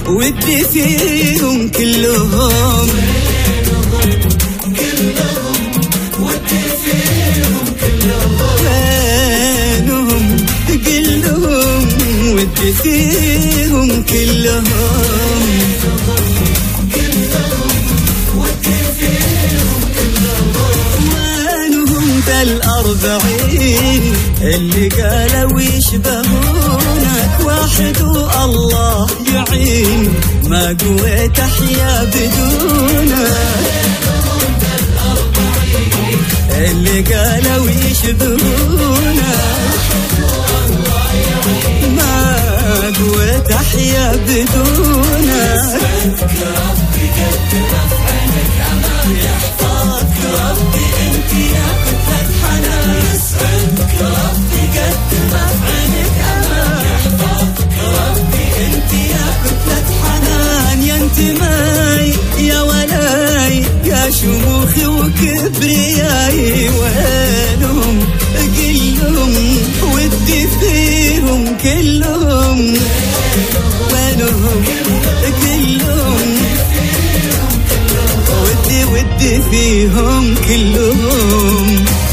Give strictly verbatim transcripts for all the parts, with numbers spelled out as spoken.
ودي فيهم كلهم ودي فيهم كلهم وينهم قلهم ودي فيهم كلهم وينهم ذا الأربعين اللي قالوا يشبهونك وحد والله يعين ما قويت أحيا بدونك اللي قالوا يشبهونك ما قويت أحيا بدونك ربي قدر أفعلك أمان يحفظك ربي أنت يا كتلة حنان يسعدك ربي قدر أفعلك أمان يحفظك ربي أنت يا كتلة حنان يا انت ماي يا ولاي يا شموخي وكبرياي وينهم قلهم ودي فيهم كلهم وينهم كلهم ودي ودي فيهم كلهم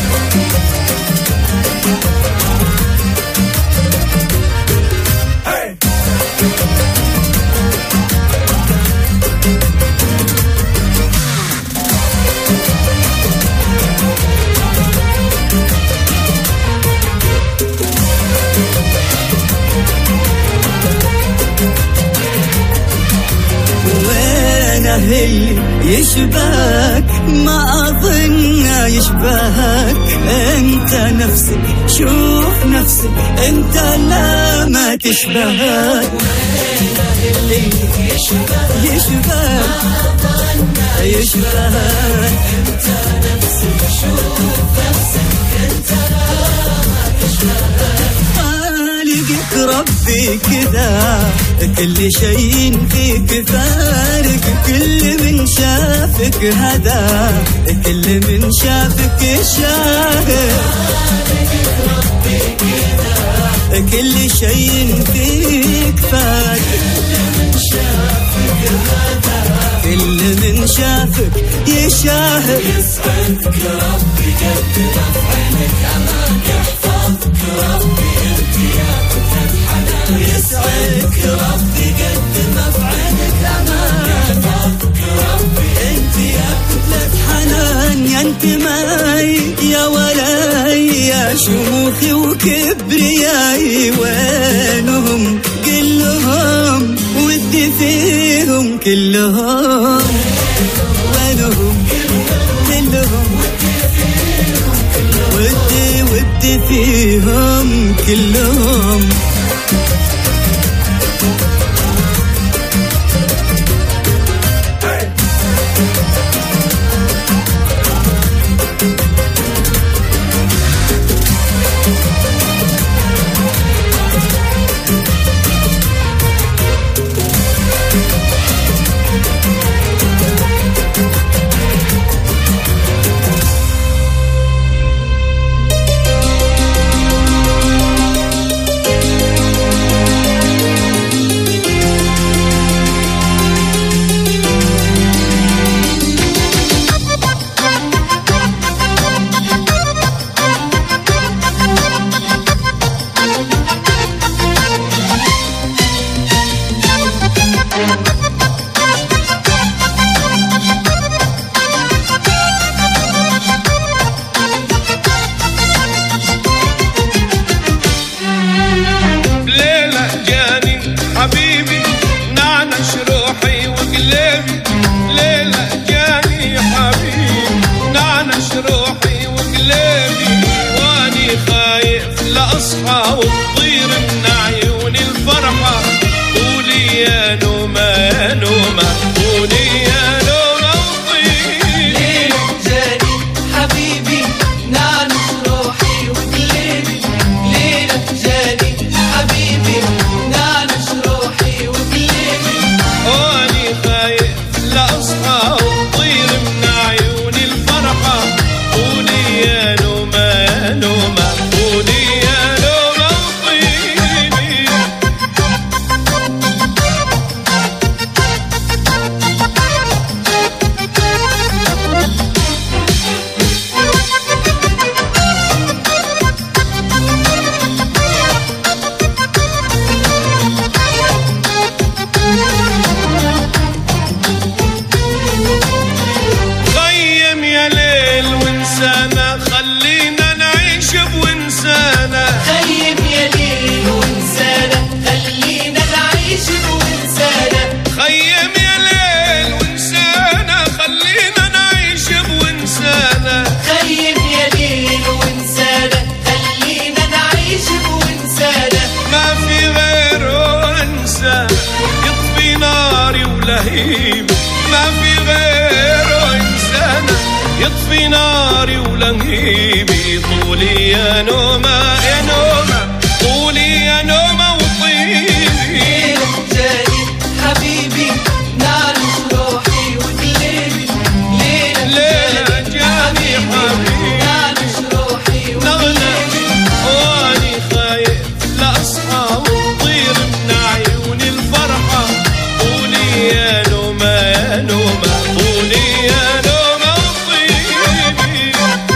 اللي يشبهك ما أظن يشبهك أنت نفسك شوف نفسك أنت لا ما تشبهك اللي يشبهك يشبهك يشبهك أنت نفسك شوف نفسك أنت لا ما تشبهك خالقك ربي كذا كل شيء فيك فارق كل من شافك هدى كل من شافك شاهد كل شيء فيك فارق كل من شافك يشاهد يسعدك ربي قدر أفعلك أمان يحفظك ربي أنت يا كتلة حنان يسعدك ربي قدر أفعلك أمان يحفظك ربي أنت يا كتلة حنان يا انت ماي يا ولاي يا شموخي وكبرياي وينهم قلهم ودي فيهم كلهم وينهم كلهم ودي ودي فيهم كلهم أصحى وتطير من عيوني الفرحة قولي يا نومة يا نومة قولي يا نومة وطيري ليلة جاني حبيبي نعنش روحي وقلبي ليلة جاني حبيبي نعنش روحي وقلبي وأني خايف لا أصحى وتطير من عيوني الفرحة قولي يا نومة يا نومة قولي رهيب ما في غيره إنسانة يطفي ناري ولهيبي طولي يا نومة يا نومة طولي يا نومة وطيبي ليلة جاني حبيبي نعنش روحي وقلبي ليلة ليلة جاني حبيبي نعنش روحي نغنى واني خايف لا أصحى وتطير من عيوني الفرحة طولي يا نومة يا نومة طولي يا نومة وطيبي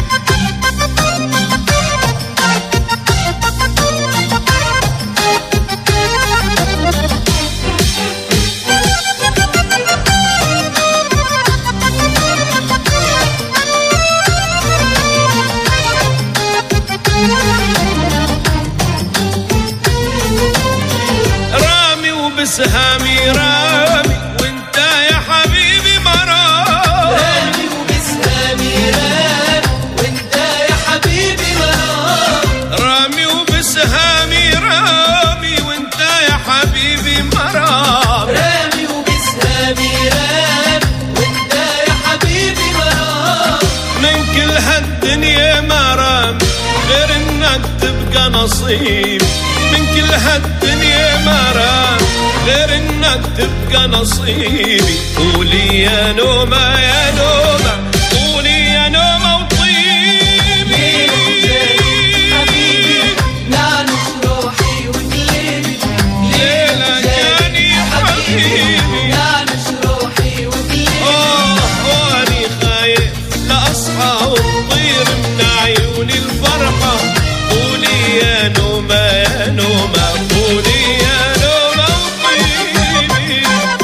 رامي وبسهامي رامي وانت يا حبيبي مرام رامي وبسهامي رامي وانت يا حبيبي مرام رامي وبسهامي رامي وانت يا حبيبي مرام رامي وبسهامي رامي وانت يا حبيبي مرام من كل هالدنيا مرام غير انك تبقى نصيب من كل هالدنيا مرام غير انك تبقى نصيبي قولي يا نومة يا نومة قولي يا نومة وطيبي حبيبي نعنش روحي وقلبي ليلة جاني حبيبي نعنش روحي وقلبي آه واني خايف لا أصحى وتطير من عيوني الفرحة قولي يا نومة يا نومة قولي يا نومة وطيبي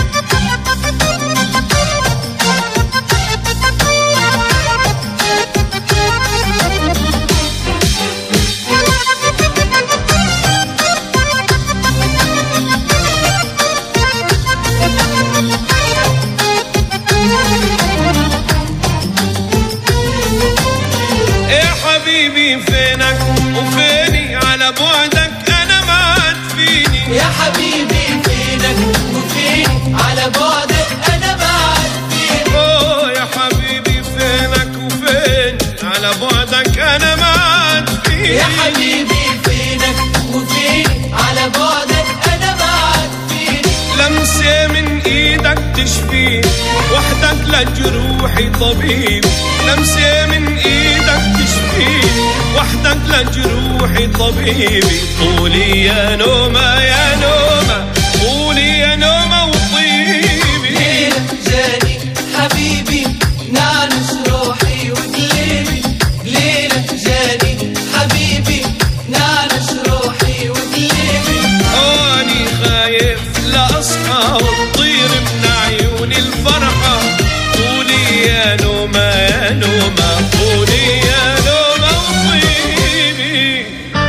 يا حبيبي فينك وفيني على بعدك أنا ما تفيني يا حبيبي فينك وفيني على بعدك انا بعد فيك أوه يا حبيبي فينك وفين على بعدك أنا ما تفيني يا حبيبي فينك وفيني على بعدك انا بعد فيك لمسة من ايدك تشفيني وحدك لجروحي طبيب لمسة من ايدك تشفيني وحدك لجروحي طبيبي طولي يا نومة يا نومة طولي يا نومة وطيبي ليلة جاني حبيبي نعنش روحي وقلبي ليلة جاني حبيبي نعنش روحي وقلبي اني خايف لا اصحى وتطير من عيوني الفرحة طولي يا نومة يا نومة طولي يا نومة وطيبي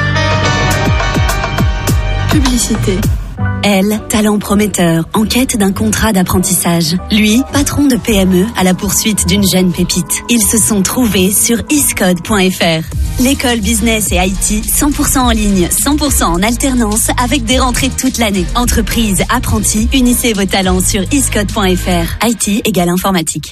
Publicité. Elle, talent prometteur, en quête d'un contrat d'apprentissage. Lui, patron de P M E à la poursuite d'une jeune pépite. Ils se sont trouvés sur iscode point f r. L'école business et I T, cent pour cent en ligne, cent pour cent en alternance, avec des rentrées toute l'année. Entreprise, apprentis, unissez vos talents sur iscode point f r. I T égale informatique.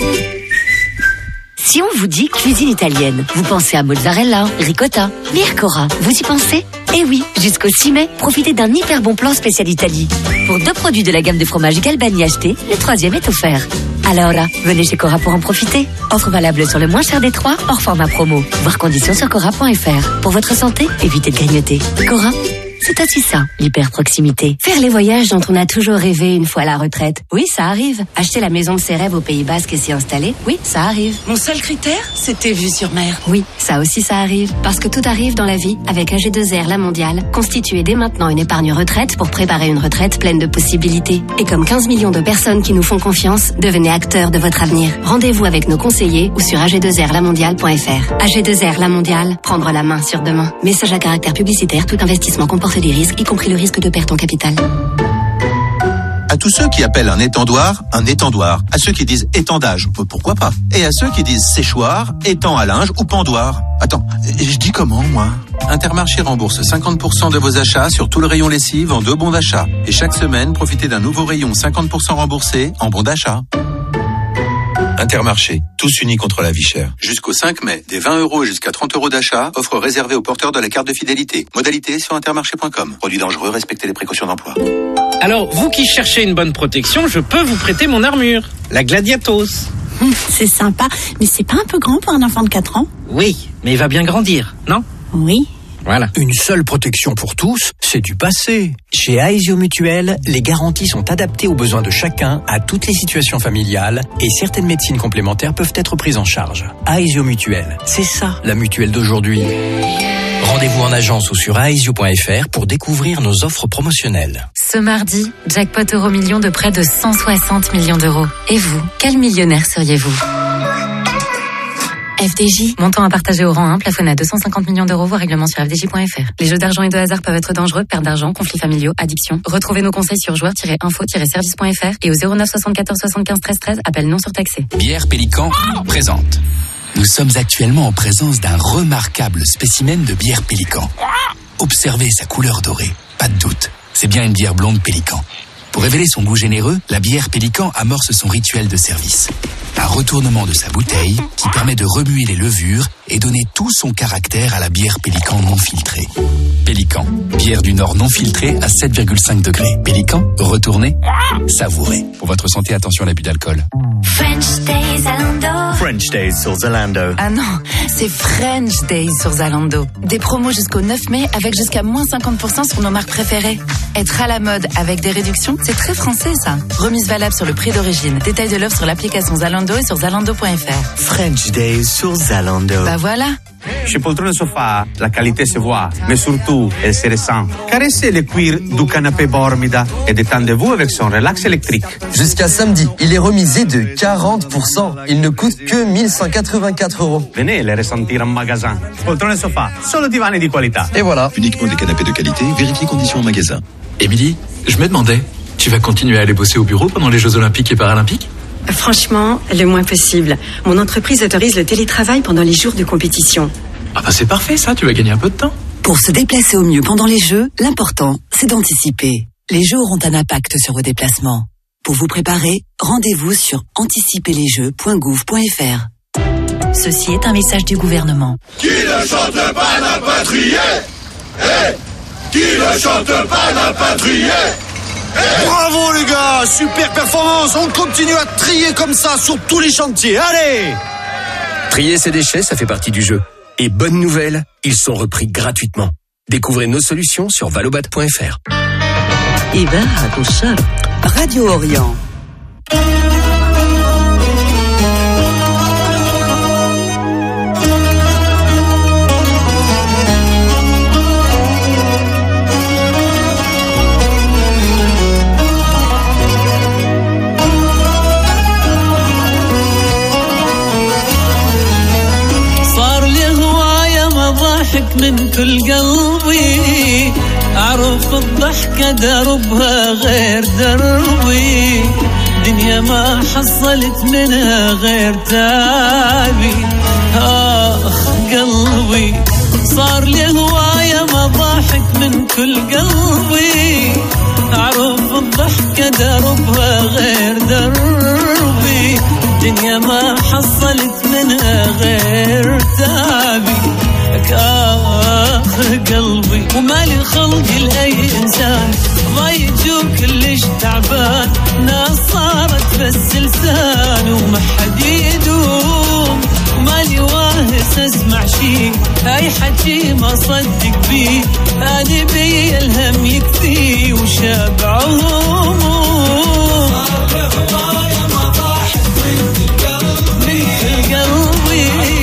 Si on vous dit cuisine italienne, vous pensez à mozzarella, ricotta, Mircora, vous y pensez? Eh oui, jusqu'au six mai, profitez d'un hyper bon plan spécial Italie. Pour deux produits de la gamme de fromage Galbani achetés, le troisième est offert. Alors là, venez chez Cora pour en profiter. Offre valable sur le moins cher des trois, hors format promo. Voir conditions sur cora point f r. Pour votre santé, évitez de grignoter. Cora, c'est aussi ça, l'hyper proximité. Faire les voyages dont on a toujours rêvé une fois à la retraite. Oui, ça arrive. Acheter la maison de ses rêves au Pays Basque et s'y installer. Oui, ça arrive. Mon seul critère, c'était vue sur mer. Oui, ça aussi ça arrive. Parce que tout arrive dans la vie avec A G deux R La Mondiale. Constituez dès maintenant une épargne retraite pour préparer une retraite pleine de possibilités. Et comme quinze millions de personnes qui nous font confiance, devenez acteurs de votre avenir. Rendez-vous avec nos conseillers ou sur A G deux R la mondiale point f r. A G deux R La Mondiale, prendre la main sur demain. Message à caractère publicitaire, tout investissement comporte des risques, y compris le risque de perte en capital. À tous ceux qui appellent un étendoir un étendoir, à ceux qui disent étendage, pourquoi pas, et à ceux qui disent séchoir, étang à linge ou pendoir. Attends, je dis comment moi ? Intermarché rembourse cinquante pour cent de vos achats sur tout le rayon lessive en deux bons d'achat. Et chaque semaine, profitez d'un nouveau rayon cinquante pour cent remboursé en bons d'achat. Intermarché, tous unis contre la vie chère. Jusqu'au cinq mai, des vingt euros jusqu'à trente euros d'achat, offre réservée aux porteurs de la carte de fidélité. Modalité sur intermarché point com. Produit dangereux, respectez les précautions d'emploi. Alors, vous qui cherchez une bonne protection, je peux vous prêter mon armure, la Gladiatos. Hum, c'est sympa, mais c'est pas un peu grand pour un enfant de quatre ans? Oui, mais il va bien grandir, non? Oui. Voilà. Une seule protection pour tous, c'est du passé. Chez Aesio Mutuel, les garanties sont adaptées aux besoins de chacun, à toutes les situations familiales, et certaines médecines complémentaires peuvent être prises en charge. Aesio Mutuel, c'est ça la mutuelle d'aujourd'hui. Rendez-vous en agence ou sur aesio point f r pour découvrir nos offres promotionnelles. Ce mardi, jackpot euro million de près de cent soixante millions d'euros. Et vous, quel millionnaire seriez-vous ? F D J, montant à partager au rang un, plafonné à deux cent cinquante millions d'euros, voire règlement sur f d j point f r. Les jeux d'argent et de hasard peuvent être dangereux, perte d'argent, conflits familiaux, addiction. Retrouvez nos conseils sur joueurs tiret info tiret service point f r et au zéro neuf soixante-quatorze soixante-quinze treize treize, appel non surtaxé. Bière Pélican présente. Nous sommes actuellement en présence d'un remarquable spécimen de bière Pélican. Observez sa couleur dorée, pas de doute, c'est bien une bière blonde Pélican. Pour révéler son goût généreux, la bière Pélican amorce son rituel de service. Un retournement de sa bouteille qui permet de remuer les levures et donner tout son caractère à la bière Pélican non filtrée. Pélican, bière du Nord non filtrée à sept virgule cinq degrés. Pélican, retournez, savourez. Pour votre santé, attention à l'abus d'alcool. French Days Zalando. French Days sur Zalando. Ah non, c'est French Days sur Zalando. Des promos jusqu'au neuf mai avec jusqu'à moins cinquante pour cent sur nos marques préférées. Être à la mode avec des réductions, c'est très français ça. Remise valable sur le prix d'origine. Détail de l'offre sur l'application Zalando et sur zalando point f r. French Days sur Zalando. Bah voilà. Chez Poltrone Sofa, la qualité se voit, mais surtout, elle se ressent. Caressez le cuir du canapé Bormida et détendez-vous avec son relax électrique. Jusqu'à samedi, il est remisé de quarante pour cent. Il ne coûte que mille cent quatre-vingt-quatre euros. Venez les ressentir en magasin. Poltrone Sofa, solo divani di qualità. Et voilà. Uniquement des canapés de qualité, vérifiez conditions en magasin. Émilie, je me demandais, tu vas continuer à aller bosser au bureau pendant les Jeux Olympiques et Paralympiques ? Franchement, le moins possible. Mon entreprise autorise le télétravail pendant les jours de compétition. Ah bah c'est parfait ça, tu vas gagner un peu de temps. Pour se déplacer au mieux pendant les Jeux, l'important, c'est d'anticiper. Les Jeux auront un impact sur vos déplacements. Pour vous préparer, rendez-vous sur anticiper les jeux point gouv point f r. Ceci est un message du gouvernement. Qui ne chante pas n'a pas trié. Eh, qui ne chante pas n'a pas trié. Hey, bravo les gars, super performance, on continue à trier comme ça sur tous les chantiers, allez! Trier ses déchets, ça fait partie du jeu. Et bonne nouvelle, ils sont repris gratuitement. Découvrez nos solutions sur valobat point f r. Radio Orient. من كل قلبي أعرف الضحكة دربها غير دربي دنيا ما حصلت منها غير تعبي آخ قلبي صار لي هواية مضاحك من كل قلبي أعرف الضحكة دربها غير دربي دنيا ما حصلت منها غير تعبي آخر قلبي ومالي خلقي لأي إنسان ضايج وكلش تعبان ناس صارت بس لسان وما حد يدوم مالي واهس أسمع شي أي حكي ما صدق بيه أنا بي الهم يكفي وشابع هموم صار هواية مضاحك من قلبي من قلبي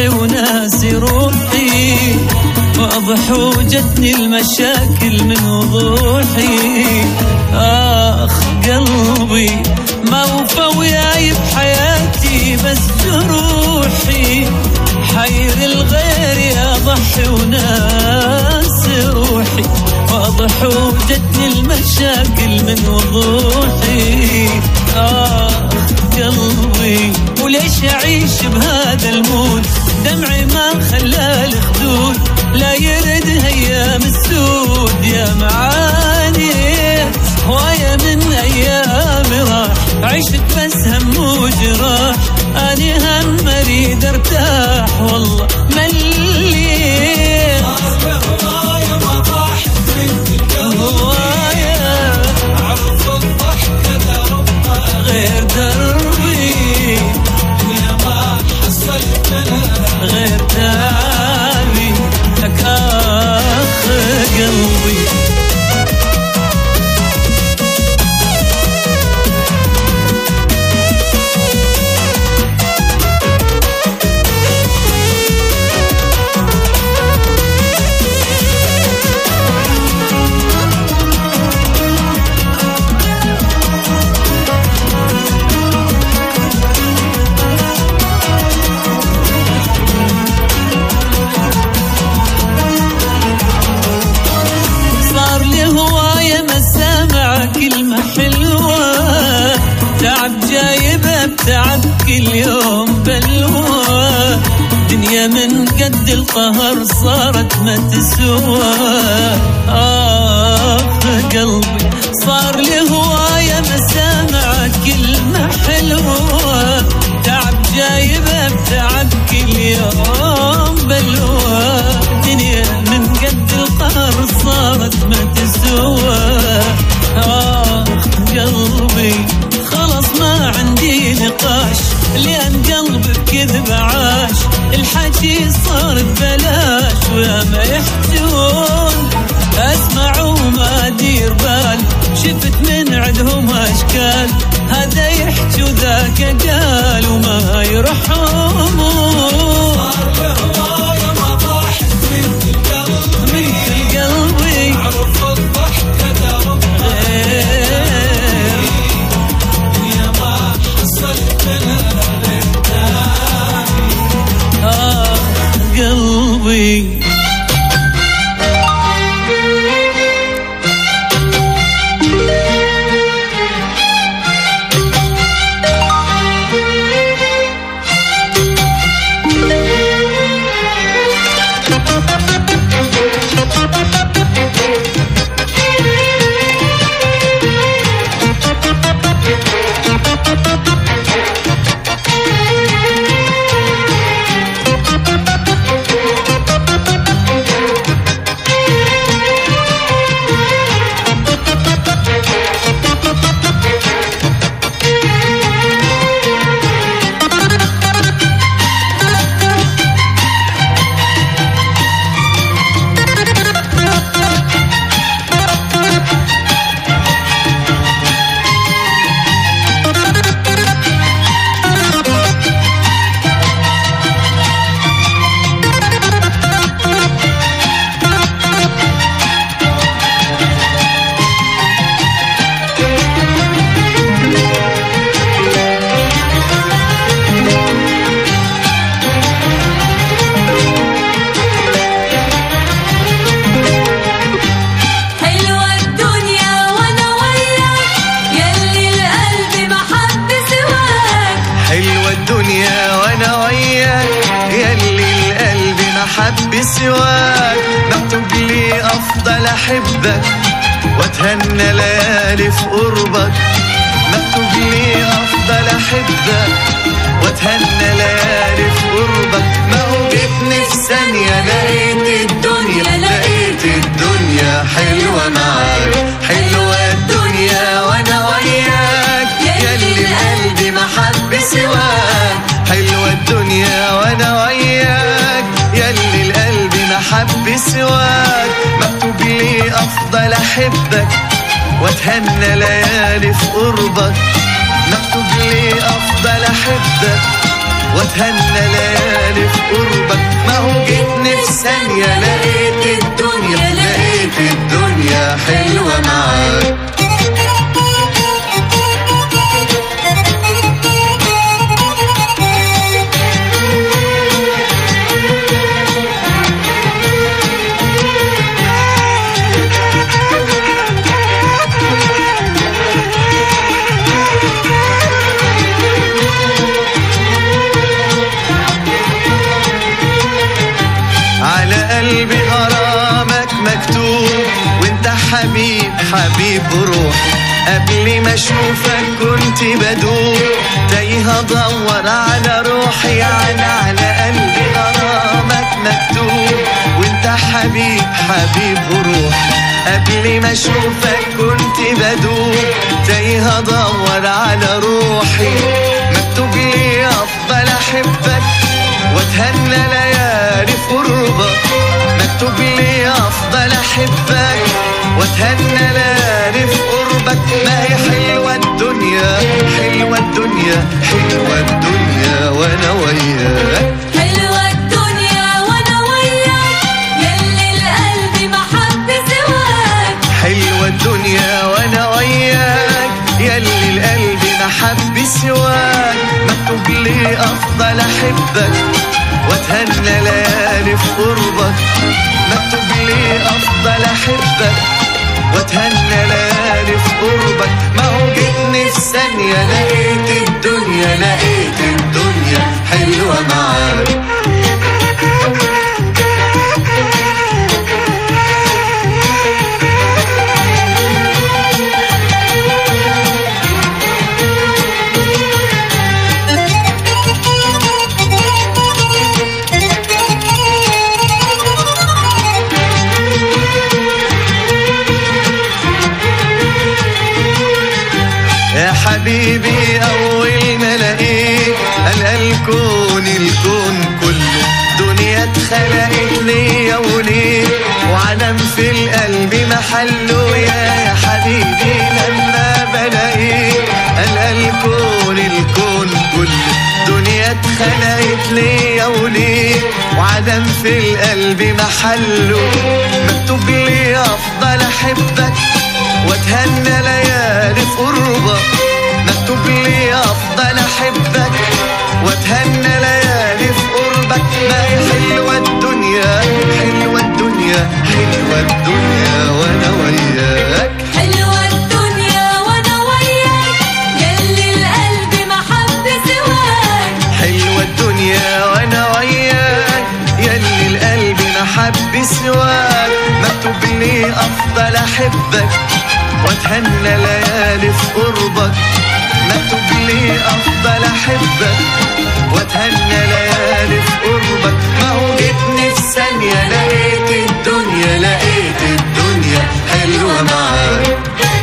أضحي وناسي روحي، واضح وجتني المشاكل من وضوحي. آخ قلبي ما وفى وياي بحياتي بس جروحي، حير الغير أضحي وناسي روحي، واضح وجتني المشاكل من وضوحي. آخ قلبي وليش أعيش بهذا المود، دمعي ما خلى الخدود لا يرد أيام السود. يا معاني هواية من أيام راح، عشت بس هم وجراح، أني هم أريد أرتاح والله مليت. هواية ما ضاحت بنت هواية، عرف الضحكة دربها غير دربي، يا ما حصلت لها غير تعبي لك آخ قلبي. تعب كل يوم بلوى، دنيا من قد القهر صارت ما تسوى. آخ قلبي صار لي هواية مسامع كلمة حلوة، تعب جايبه بتعب كل يوم بلوى، دنيا من قد القهر صارت ما تسوى. آخ قلبي خلص ما عندي نقاش، لأن قلبي بكذب عاش، الحكي صار ببلاش ويا ما يحجون أسمع وما أدير بال، شفت من عندهم أشكال، هذا يحكي وذاك قال وما يرحمون. صار بهواية ما ضاحت مثل القلب، مثل قلبي عرف الضحكة درب غير، يا ما حصلت لها غير تعبي. آه قلبي سواك، مكتوب لي أفضل أحبك وأتهنى ليالي في قربك، مكتوب لي أفضل أحبك وأتهنى ليالي في قربك. ما هو جيتني في ثانية لقيت الدنيا، لقيت الدنيا حلوة معاك، حلوة الدنيا وأنا وياك، ياللي قلبي ما حب سواك، حلوة الدنيا وأنا وياك، ياللي القلب ما حب سواك، مكتوب لي أفضل أحبك وأتهنى ليالي في قربك، مكتوب لي أفضل أحبك واتهنى ليالي في قربك. ما هو جيتني في ثانية لقيت الدنيا لقيت الدنيا حلوة معاك. قلبي غرامك مكتوب وانت حبيب حبيب روحي. قبل ما اشوفك كنت بدوب تايه ادور على روحي. يعني على قلبي غرامك مكتوب وانت حبيب حبيب روحي. قبل ما اشوفك كنت بدوب تايه ادور على روحي. مكتوب لي افضل احبك واتهنى ليالي في قربك. مكتوب لي افضل احبك واتهنى ليالي في قربك. ما هي حلوة الدنيا حلوة الدنيا حلوة الدنيا وانا وياك. حلوة الدنيا وانا وياك يلي القلب ما حب سواك. حلوة الدنيا وانا وياك يلي القلب ما حب سواك. مكتوب لي افضل احبك واتهنى ليالي في قربك. مكتوب لي افضل احبك واتهنى ليالي في قربك. ما هو جيتني في ثانية لقيت الدنيا لقيت الدنيا حلوة معاك. يا حبيبي أول ما لقيت ألقى الكون الكون كله دنيا اتخلقت ليا وليك وعلم في القلب محله. يا حبيبي لما بلاقيك ألقى الكون الكون كله دنيا اتخلقت ليا وليك وعلم في القلب محله. مكتوب لي أفضل أحبك واتهنى ليالي في قربك. مكتوب لي افضل احبك واتهنى ليالي في قربك. ما هي حلوة الدنيا حلوة الدنيا حلوة الدنيا وانا وياك. حلوة الدنيا وانا وياك يلي القلب ما حب سواك. حلوة الدنيا وانا وياك يلي القلب ما حب سواك. مكتوب لي افضل احبك واتهنى ليالي في قربك. مكتوب لي افضل احبك واتهنى ليالي في قربك. ما هو جيتني في ثانية لقيت الدنيا لقيت الدنيا حلوة معاك.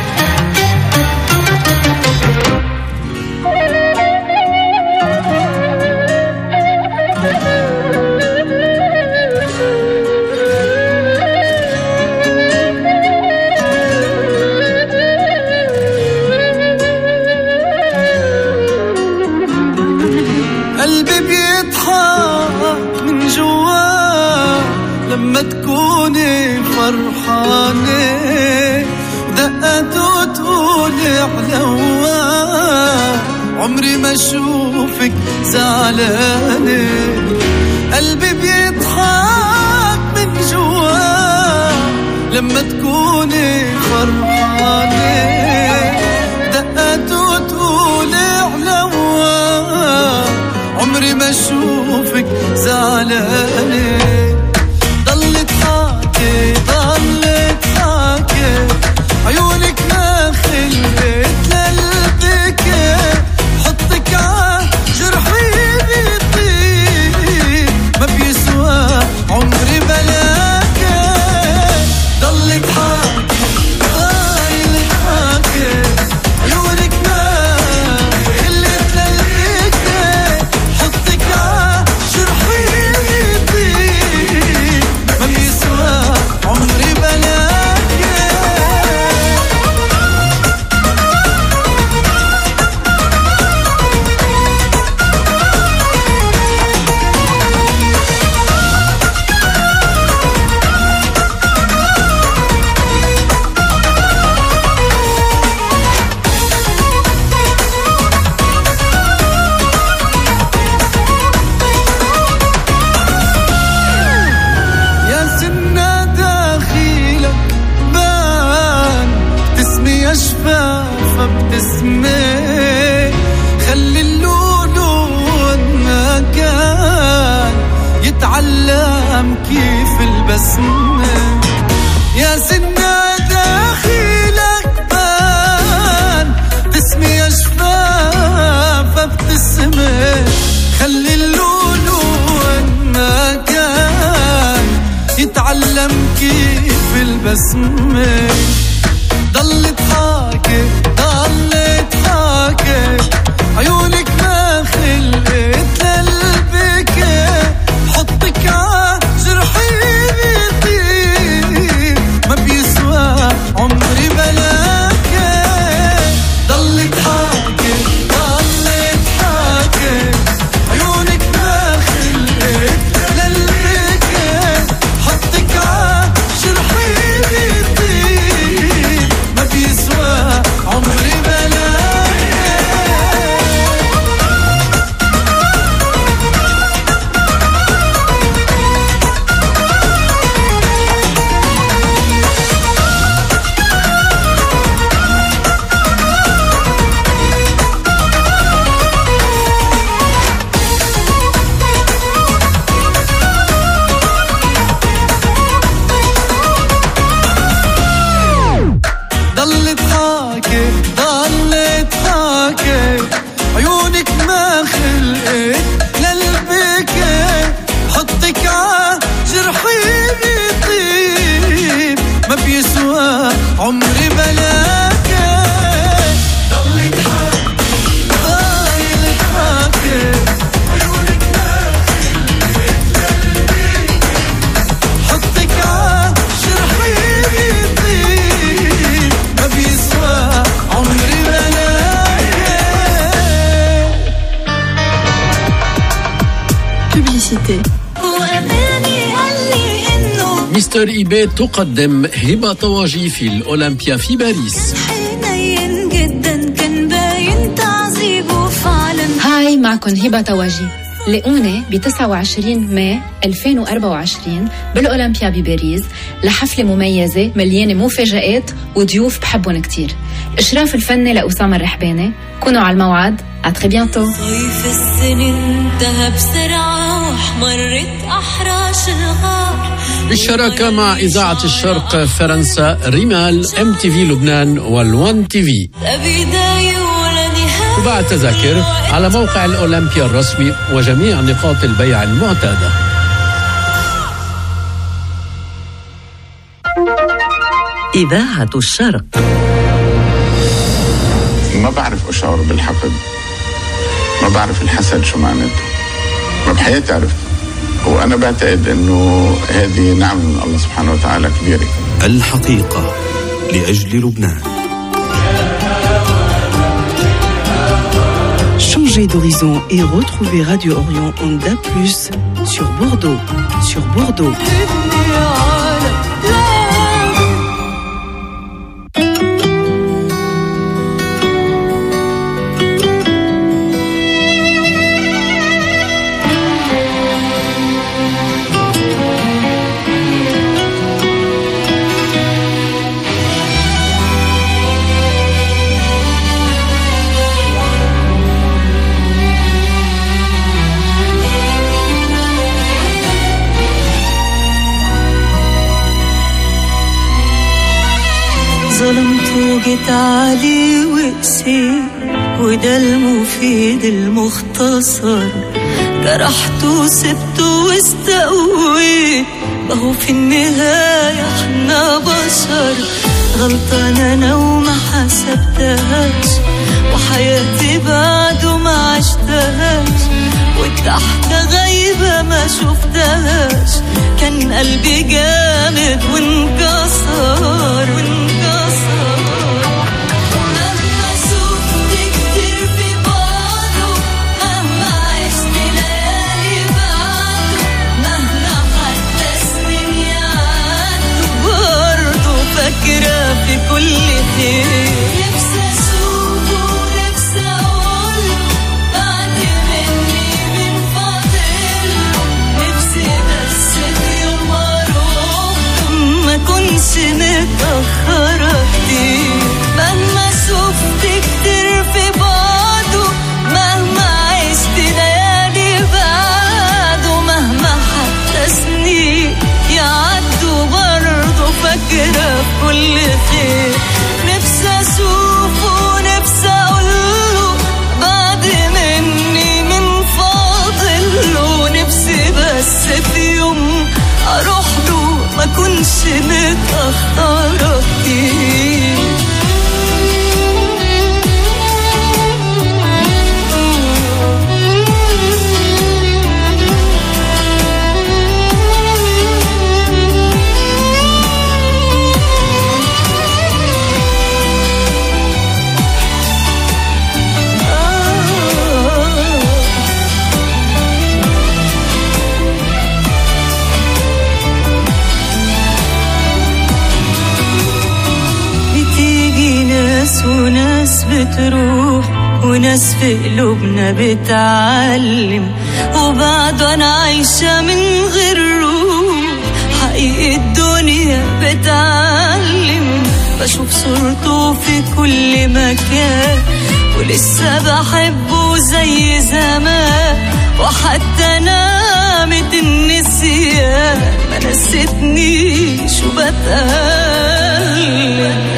قلبي بيضحك من جوا لما تكوني فرحانة. دقته تقولي علوا عمري ما اشوفك زعلانة. قلبي بيضحك من جوا لما تكوني فرحانة. دقته تقولي علوا عمري ما اشوفك زعلانة. ضلت حاكي ضلت حاكي عيونك ما خلت للبكي. حطك ع جرحي بيطيب ما بيسوى عمري بلاكي. ضلت حاكي ضلت حاكي عيونك ما خلت للبكي. حطك ع جرحي بيطيب وبتسمع خلي اللولو ما كان يتعلم كيف البسمة يا سنة داخلك بان تسمي أشفافة بتسمع خلي اللولو ما كان يتعلم كيف البسمة ضل تحاكي ضل تحاكي عيونك ما خلقت للبكي حطك ع جرحي بيطيب ما بيسوى عمري بلاكي ضل تحاكي ضل تحاكي عيونك ما خلقت للبكي حطك ع جرحي بيطيب ما بيسوى عمري بلاكي ضل تحاكي ضل تحاكي عيونك ما خلقت للبكي حطك ع جرحي بيطيب ما بيسوى عمري بلاكي ضل تحاكي ضل تحاكي عيونك ما خلقت للبكي حطك ع جرحي بيطيب ما بيسوى عمري بلاكي Publicité. مستر إيباي تقدم هبة طواجي في الأولمبيا في باريس. حنين جدا كان باين تعذيبه فعلا. هاي معكن هبة طواجي. لاقوني ب تسعة وعشرين ماي ألفين وأربعة وعشرين بالأولمبيا بباريس لحفلة مميزة مليانة مفاجآت وضيوف بحبهم كتير. الإشراف الفني لأسامة الرحباني. كونوا على الموعد. À très bientôt. صيف السنين انتهى بسرعة وحمرت أحراش الغار بالشراكة مع إذاعة الشرق فرنسا ريمال ام تي في لبنان والوان تي في. لا بداية ولا نهاية وباع التذاكر على موقع الأولمبيا الرسمي وجميع نقاط البيع المعتادة. إذاعة الشرق. ما بعرف أشعر بالحقد، ما بعرف الحسد شو معناته، ما بحياتي عرفت. وأنا بعتقد إنه هذه نعمة من الله سبحانه وتعالى كبيرة. الحقيقة لأجل لبنان. Changez d'horizon et retrouvez Radio Orient en D A B plus, sur Bordeaux, sur Bordeaux. ظلمت وجيت عليه وقسيت وده المفيد المختصر جرحته وسبته واستقويت بهو في النهاية احنا بشر غلطانة انا وما حسبتهاش وحياتي بعده ما عشتهاش والتحت غايبة ما شفتهاش كان قلبي جامد وانكسر وانكسر مهما شفت كتير في بعضه مهما عشت ليالي بعده مهما حتى سنين يعدوا برضه فاكرة في كل خير نفسي أشوفه ونفسي أقوله بعد مني من فاضله نفسي بس في يوم أروح ما كنت في كل خير. نفسي اشوفه ونفسي اقوله بعد مني من فاضله. نفسي بس في يوم اروح له ما كنش متأخرة كتير. وناس بتروح وناس في قلوبنا بتعلم، وبعد انا عايشة من غير روح. حقيقة الدنيا بتعلم، بشوف صورته في كل مكان ولسه بحبه زي زمان. وحتى نامت النسيان ما نسيتنيش وبتألم.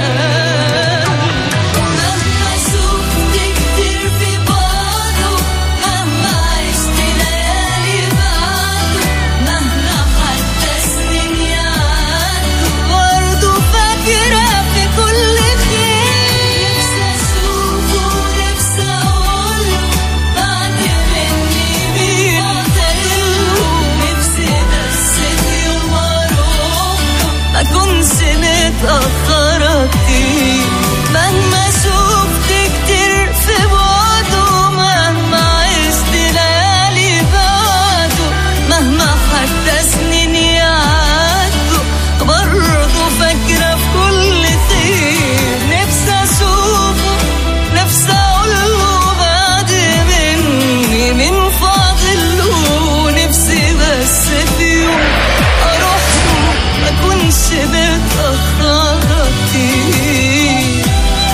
متأخرة كتير مهما شفت كتير في بعده، مهما عشت ليالي بعده، مهما حتى سنين يعدوا برضه فاكرة في كل خير. نفسي أشوفه نفسي أقوله بعد مني من فاضله. نفسي بس في يوم أروح له ما كنش متأخرة كتير.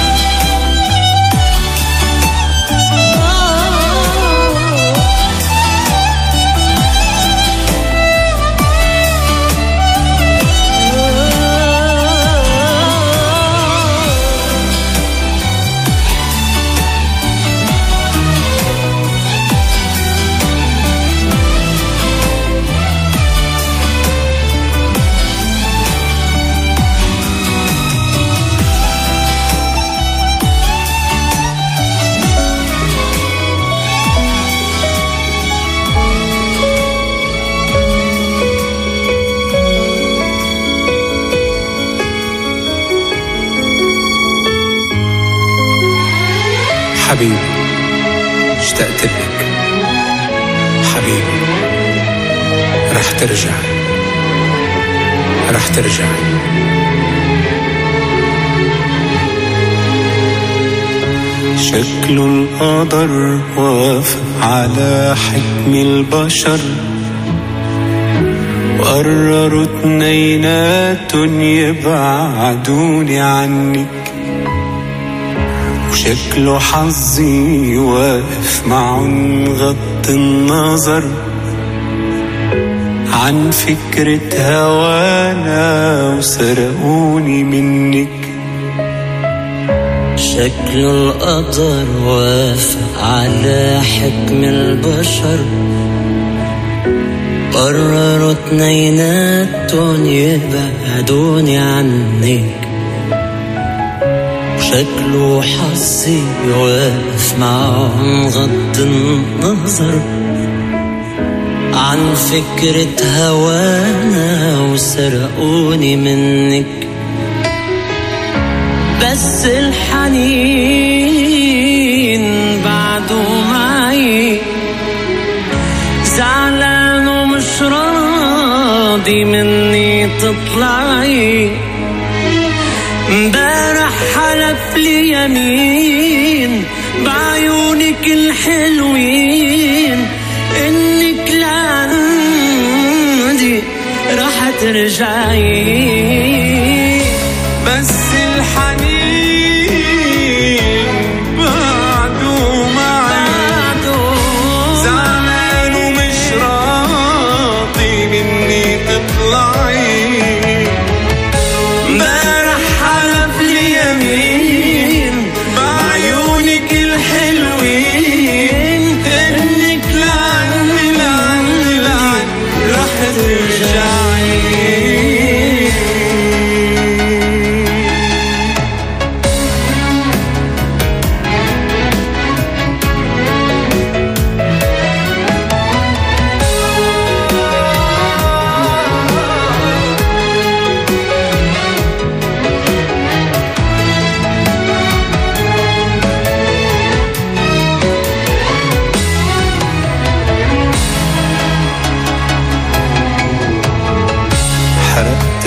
حبيبي اشتقت لك حبيبي، رح ترجع رح ترجع. شكل القدر وافق على حكم البشر، وقرروا اتنينات يبعدوني عنك. وشكله حظي واقف معهم غض النظر عن فكرة هوانا وسرقوني منك. شكل القدر وافق على حكم البشر، قرروا اتنيناتهم يبعدوني عنك. شكله حظي واقف معهم غض النظر عن فكرة هوانا وسرقوني منك. بس الحنين بعده معي، زعلان ومش راضي مني تطلعي. امبارح حلف لي يمين بعيونك الحلوين انك لعندي رح ترجعي. بس الحنين بعده معي، زعلان ومش راضي مني تطلعي. امبارح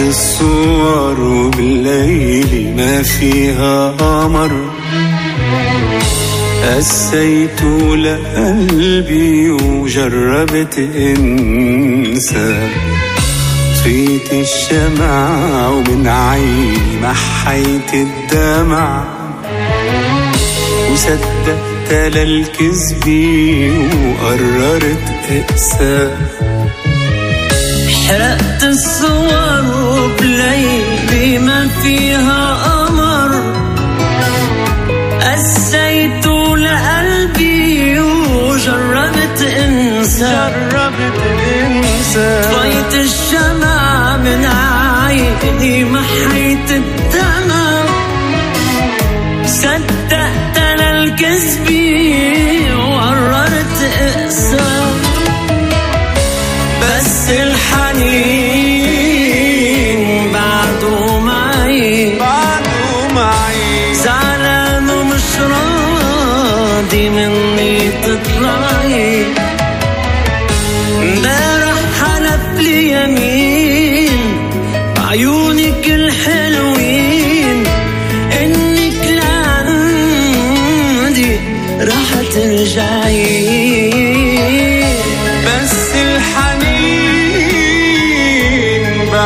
الصور وبالليل ما فيها قمر قسيت لقلبي وجربت انسى طفيت الشمع ومن عيني محيت الدمع وصدقت للكذب وقررت اقسى حرقت الصور وبليلي ما فيها قمر قسيت لقلبي وجربت انسى جربت انسى طفيت الشمع من عيني محيت الدمع صدقت للكذب وقررت اقسى بس الحنين بعده معي بعده معي زعلان ومش راضي مني تطلعي امبارح حلف لي يمين بعيونك الحلوين انك لعندي رح ترجعي بس الحنين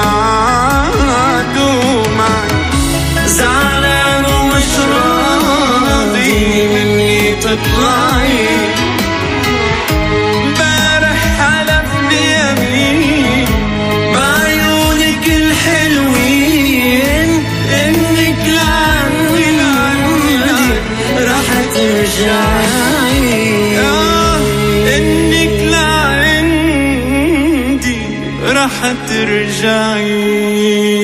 بعده معي زعلان ومش راضي مني تطلعي امبارح حلف لي يمين بعيونك الحلوين انك لعندي رح ترجعي انك لعندي رح ترجعي.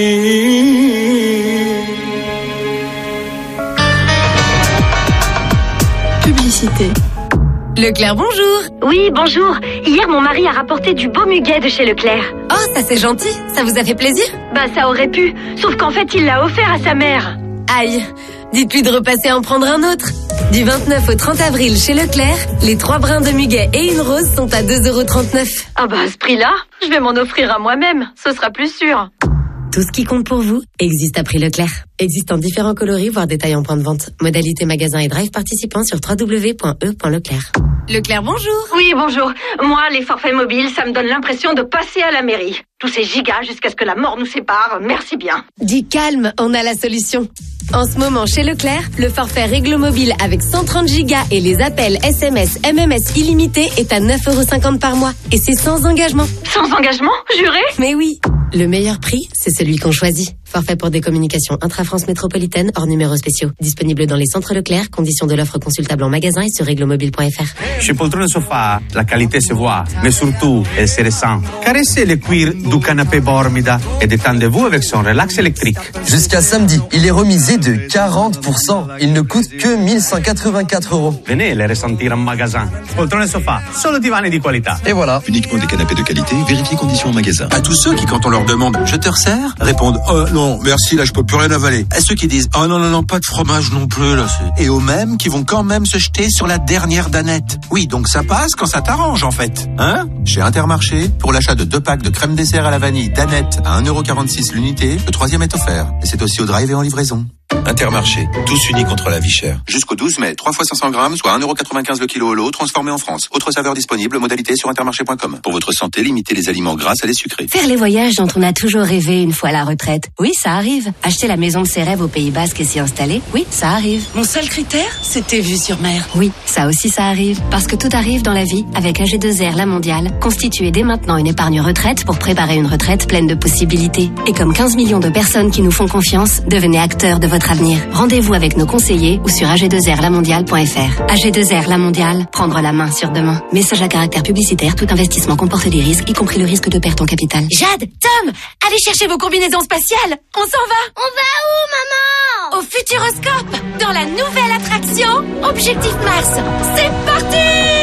Publicité. Leclerc, bonjour. Oui, bonjour. Hier, mon mari a rapporté du beau muguet de chez Leclerc. Oh, ça c'est gentil. Ça vous a fait plaisir? Bah, ça aurait pu. Sauf qu'en fait, il l'a offert à sa mère. Aïe. Dites-lui de repasser en prendre un autre. Du vingt-neuf au trente avril chez Leclerc, les trois brins de muguet et une rose sont à deux euros trente-neuf. Ah bah, à ce prix-là, je vais m'en offrir à moi-même. Ce sera plus sûr. Tout ce qui compte pour vous existe à prix Leclerc. Existe en différents coloris, voire détails en point de vente. Modalité magasin et drive participants sur w w w point e point leclerc. Leclerc, bonjour. Oui, bonjour. Moi, les forfaits mobiles, ça me donne l'impression de passer à la mairie. Tous ces gigas jusqu'à ce que la mort nous sépare. Merci bien. Dis calme, on a la solution. En ce moment, chez Leclerc, le forfait Réglo Mobile avec cent trente gigas et les appels S M S, M M S illimités est à neuf euros cinquante par mois. Et c'est sans engagement. Sans engagement, juré? Mais oui. Le meilleur prix, c'est celui qu'on choisit. Forfait pour des communications intra-France métropolitaine hors numéros spéciaux. Disponible dans les centres Leclerc. Conditions de l'offre consultable en magasin et sur reglomobile point f r. Chez Poltrone Sofa, la qualité se voit, mais surtout, elle se ressent. Caressez le cuir du canapé Bormida et détendez-vous avec son relax électrique. Jusqu'à samedi, il est remisé de quarante pour cent. Il ne coûte que mille cent quatre-vingt-quatre euros. Venez les ressentir en magasin. Poltrone Sofa, solo divani di qualità. Et voilà. Uniquement des canapés de qualité, vérifiez conditions en magasin. À tous ceux qui, quand on leur demande « Je te resserre ?» répondent « Oh non, merci, là je peux plus rien avaler. » À ceux qui disent « Oh non, non, non, pas de fromage non plus, là c'est... » Et aux mêmes qui vont quand même se jeter sur la dernière danette. Oui, donc ça passe quand ça t'arrange en fait. Hein? Chez Intermarché, pour l'achat de deux packs de crème dessert à la vanille danette à un euro quarante-six l'unité, le troisième est offert. Et c'est aussi au drive et en livraison. Intermarché, tous unis contre la vie chère. Jusqu'au douze mai, trois fois cinq cents grammes, soit un euro quatre-vingt-quinze le kilo au lot, transformé en France. Autre saveur disponible, modalité sur intermarché point com. Pour votre santé, limitez les aliments gras à les sucrés. Faire les voyages dont on a toujours rêvé une fois à la retraite. Oui, ça arrive. Acheter la maison de ses rêves au Pays Basque et s'y installer. Oui, ça arrive. Mon seul critère, c'était vue sur mer. Oui, ça aussi ça arrive. Parce que tout arrive dans la vie avec A G deux R La Mondiale. Constituez dès maintenant une épargne retraite pour préparer une retraite pleine de possibilités. Et comme quinze millions de personnes qui nous font confiance, devenez acteurs de votre avenir. Rendez-vous avec nos conseillers ou sur a g deux r la mondiale point f r. A G deux R La Mondiale, prendre la main sur demain. Message à caractère publicitaire, tout investissement comporte des risques, y compris le risque de perte en capital. Jade, Tom, allez chercher vos combinaisons spatiales. On s'en va. On va où, maman? Au Futuroscope, dans la nouvelle attraction Objectif Mars. C'est parti!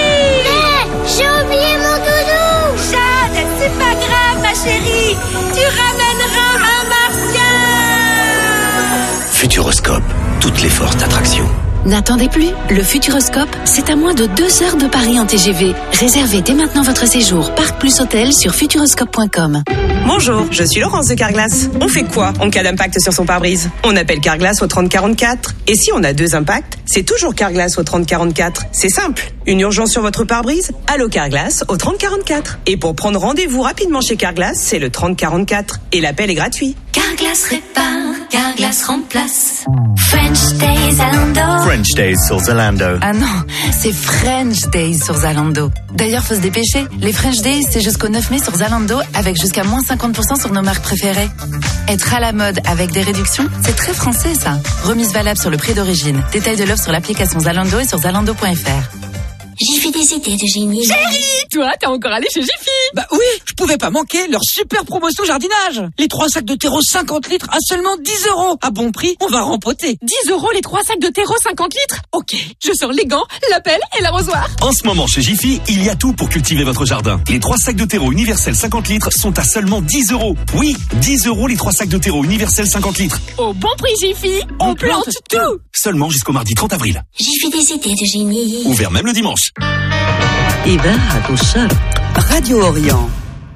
Hey, j'ai oublié mon doudou! Jade, c'est pas grave, ma chérie. Tu ramèneras un martien. Futuroscope, toutes les forces d'attraction. N'attendez plus, le Futuroscope, c'est à moins de deux heures de Paris en T G V. Réservez dès maintenant votre séjour Parc Plus Hôtel sur futuroscope point com. Bonjour, je suis Laurence de Carglass. On fait quoi en cas d'impact sur son pare-brise? On appelle Carglass au trente quarante-quatre. Et si on a deux impacts, c'est toujours Carglass au trente quarante-quatre. C'est simple. Une urgence sur votre pare-brise? Allô Carglass au trente quarante-quatre. Et pour prendre rendez-vous rapidement chez Carglass, c'est le trente quarante-quatre. Et l'appel est gratuit. Carglass répare, Carglass remplace. French Days Zalando. French Days sur Zalando. Ah non, c'est French Days sur Zalando. D'ailleurs, faut se dépêcher. Les French Days, c'est jusqu'au neuf mai sur Zalando avec jusqu'à moins cinquante pour cent sur nos marques préférées. Être à la mode avec des réductions, c'est très français ça. Remise valable sur le prix d'origine. Détail de l'offre sur l'application Zalando et sur zalando point f r. Jiffy des idées de génie. Chérie, toi, t'es encore allé chez Jiffy? Bah oui, je pouvais pas manquer leur super promotion jardinage. Les trois sacs de terreau cinquante litres à seulement dix euros. À bon prix, on va rempoter. dix euros les trois sacs de terreau cinquante litres? Ok, je sors les gants, la pelle et l'arrosoir. En ce moment, chez Jiffy, il y a tout pour cultiver votre jardin. Les trois sacs de terreau universel cinquante litres sont à seulement dix euros. Oui, dix euros les trois sacs de terreau universel cinquante litres. Au bon prix Jiffy, on, on plante, plante tout. tout. Seulement jusqu'au mardi trente avril. Jiffy des idées de génie. Ouvert même le dimanche. إذاعة الشرق راديو أوريون.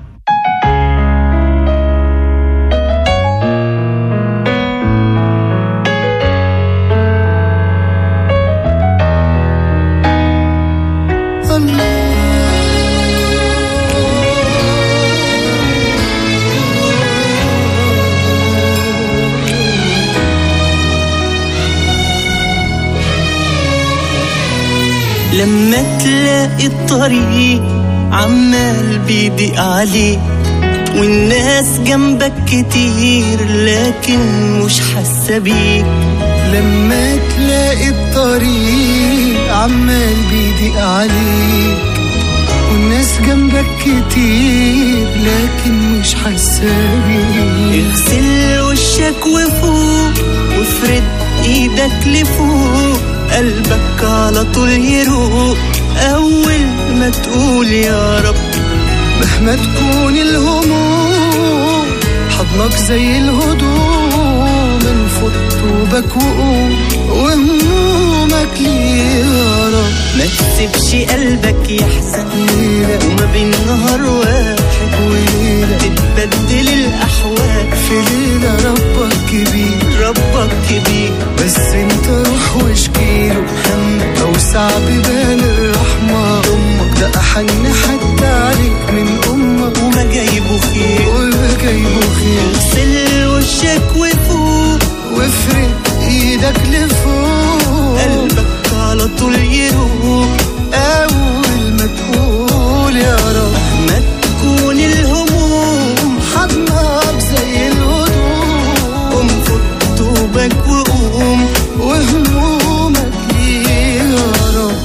لما تلاقي الطريق عمال بيضيق عليك والناس جنبك كتير لكن مش حاسة بيك. لما تلاقي الطريق عمال بيضيق عليك والناس جنبك كتير لكن مش حاسة بيك. اغسل وشك وفوق وافرد ايدك لفوق قلبك على طول يروق أول ما تقول يا رب. مهما تكون الهموم حضنك زي الهدوم انفض طوبك وقوم وهمومك ليه يا رب. ما تسيبش قلبك يحزن وما بين نهار واحد وليلة تتبدل الأحوال في ليلة. ربك كبير ربك كبير بس انت روح واشكيله همك اوسع بيبان الرحمة. امك ده احن حد عليك من امك وما جايبه خير وما جايبه خير. اغسل وشك وفوق وافرد ايدك لفوق قلبك على طول يروق اول ما تقول يا رب. مهما تكون الهموم حضنك زي الهدوم انفض طوبك وقوم وهمومك ليه يا رب.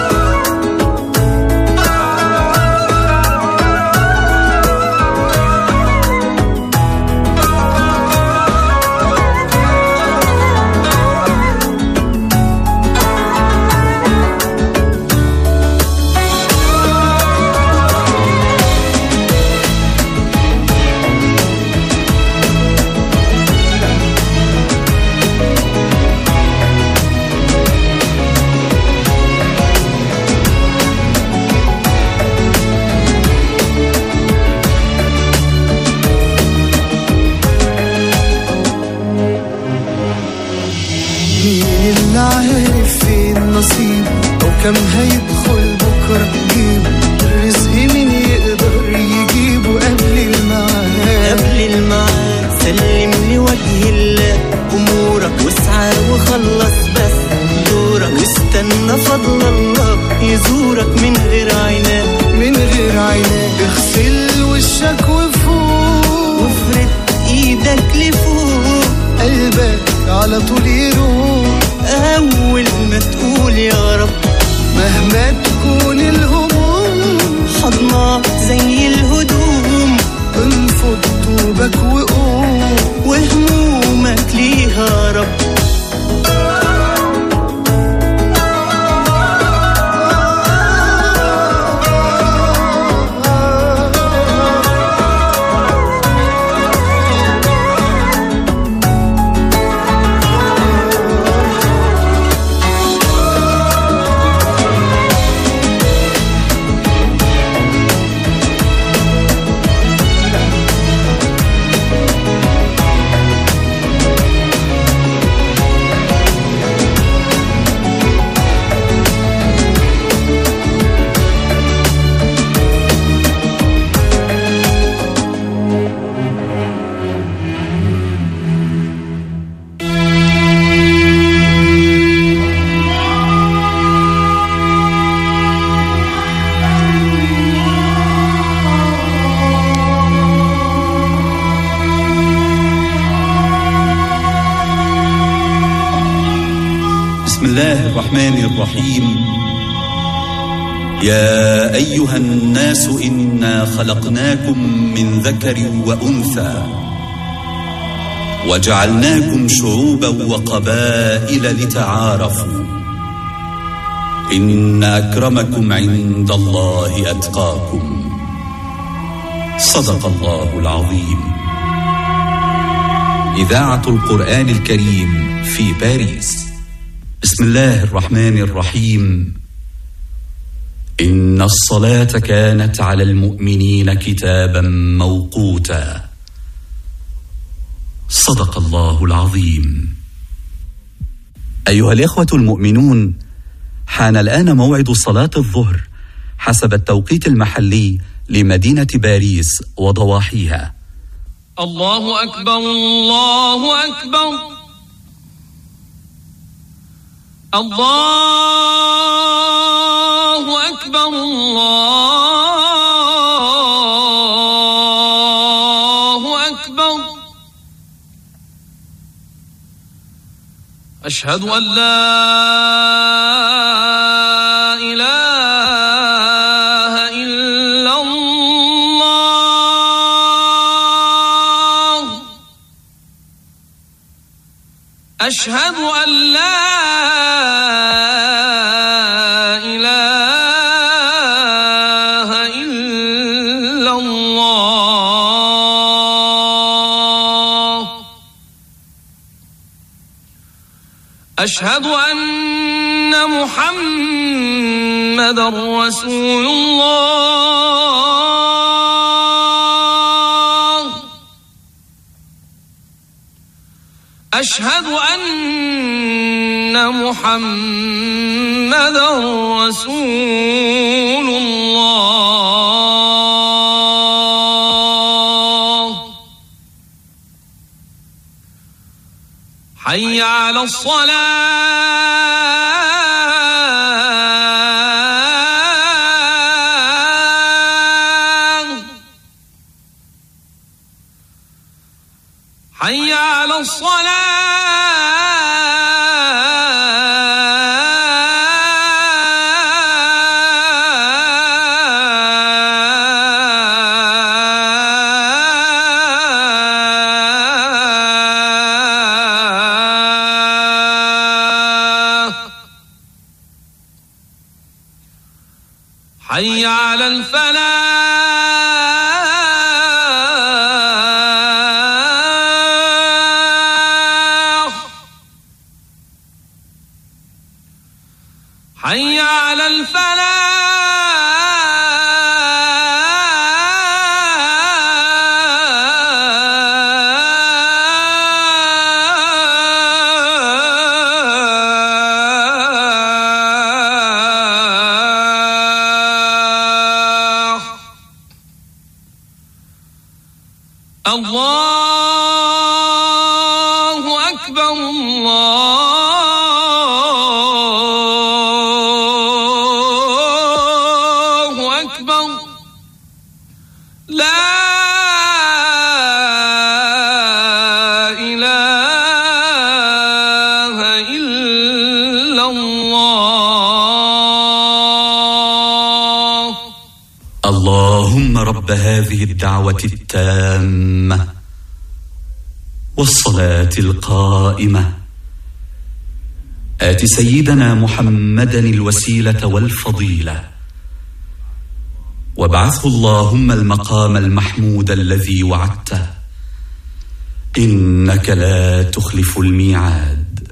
كم هيدخل بكرة جيب الرزق مين يقدر يجيبه قبل الميعاد. قبل الميعاد سلم لوجه الله أمورك واسعى وخلص بس دورك واستنى فضل الله يزورك من غير عناد من غير عناد. اغسل وشك وفوق وافرد ايدك لفوق قلبك على طول يروق أول ما تقول يا رب. مهما تكون الهموم حضنك زي الهدوم انفض طوبك وقوم وهمومك ليها رب. بسم الله الرحمن الرحيم. يا أيها الناس إنا خلقناكم من ذكر وأنثى وجعلناكم شعوبا وقبائل لتعارفوا إن أكرمكم عند الله أتقاكم. صدق الله العظيم. إذاعة القرآن الكريم في باريس. بسم الله الرحمن الرحيم. إن الصلاة كانت على المؤمنين كتابا موقوتا. صدق الله العظيم. أيها الإخوة المؤمنون، حان الآن موعد صلاة الظهر حسب التوقيت المحلي لمدينة باريس وضواحيها. الله أكبر الله أكبر الله أكبر الله أكبر. أشهد أن لا إله إلا الله. أشهد أن لا إله إلا الله. أشهد أن محمدًا رسول الله. أشهد أن محمدًا رسول الله. حي على الصلاة. حي على الصلاة. حي على الفلاح. حي على الفلاح. الله أكبر الله أكبر. لا إله إلا الله. اللهم رب هذه الدعوة التامة والصلاة القائمة، آت سيدنا محمدا الوسيلة والفضيلة، وابعثه اللهم المقام المحمود الذي وعدته، إنك لا تخلف الميعاد.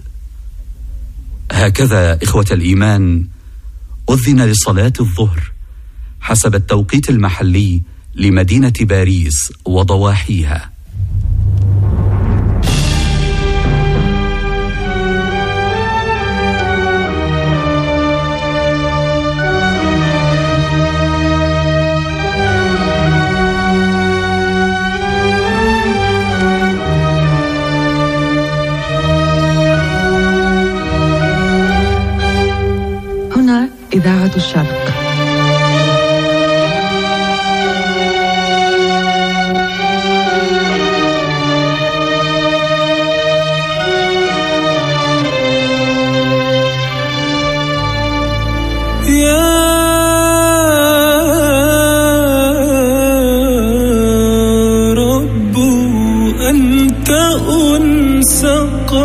هكذا إخوة الإيمان أذن لصلاة الظهر حسب التوقيت المحلي لمدينة باريس وضواحيها. هنا إذاعة الشرق.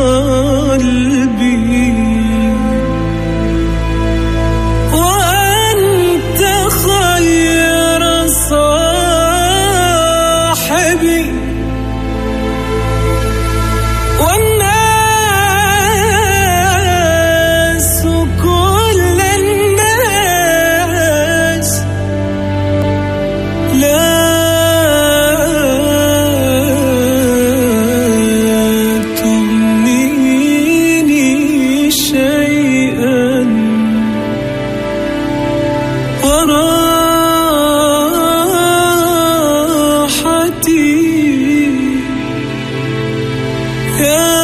قلبي وأنت خير صاحبي والناس كل الناس لا تغنيني شيئا وراحتي يا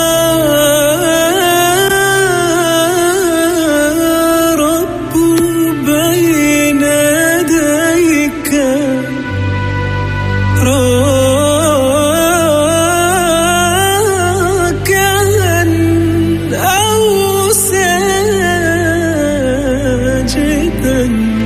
رب بين يديك راكعا أو ساجدا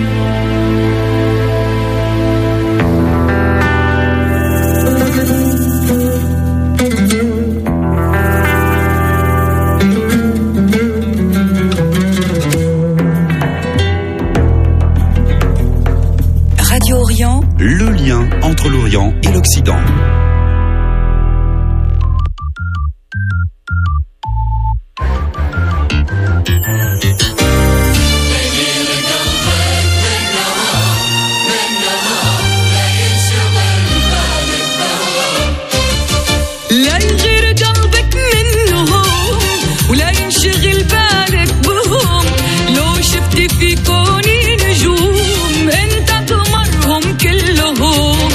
Radio Orient, Le lien entre l'Orient et l'Occident. لا يغير قلبك منهم ولا ينشغل بالك بهم لو شفت في كوني نجوم انت قمرهم كلهم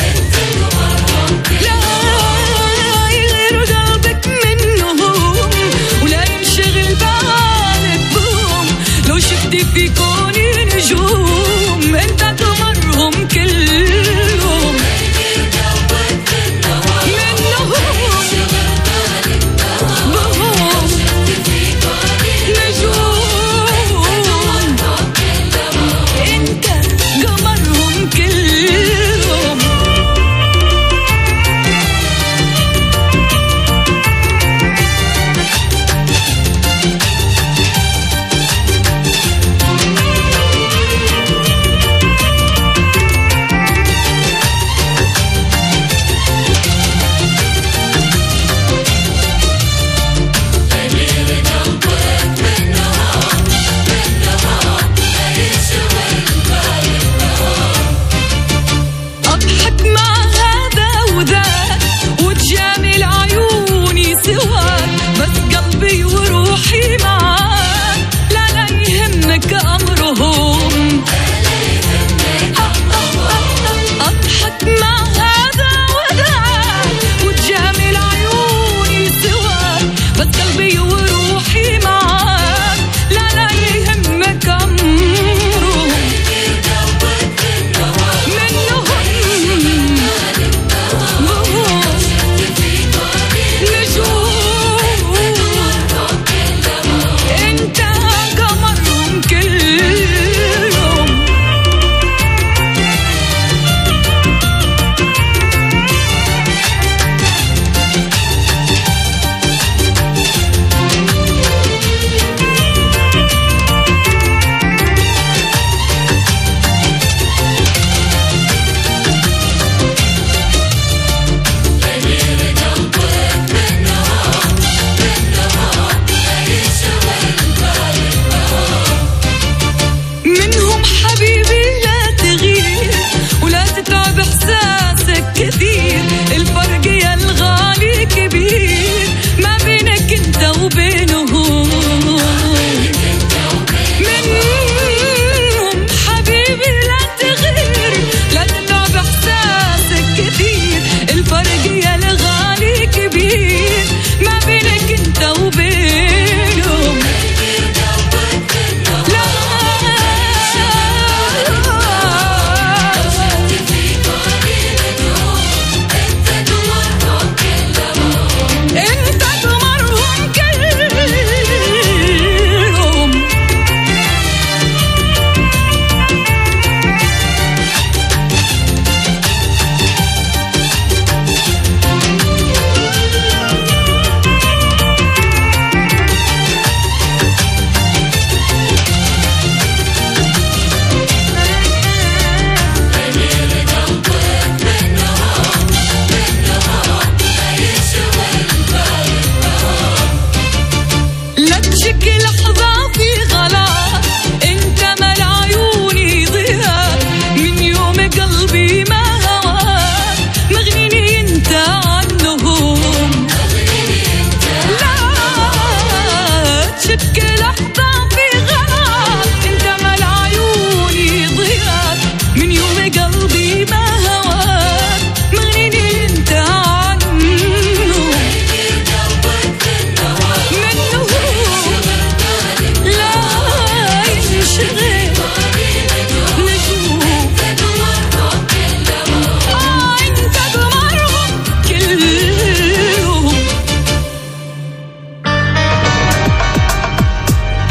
لا يغير قلبك منهم ولا ينشغل بالك بهم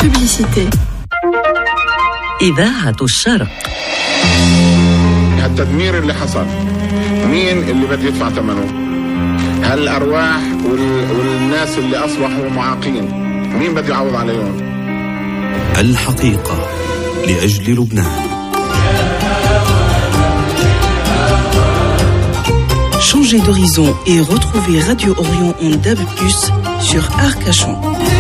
Publicité. إذاعة الشرق. التدمير اللي حصل مين اللي بده يدفع ثمنه؟ هل الأرواح وال... والناس اللي أصبحوا معاقين مين بده يعوض عليهم؟ الحقيقة لأجل لبنان. Changez d'horizon et retrouvez Radio Orion en D A B plus sur Arcachon.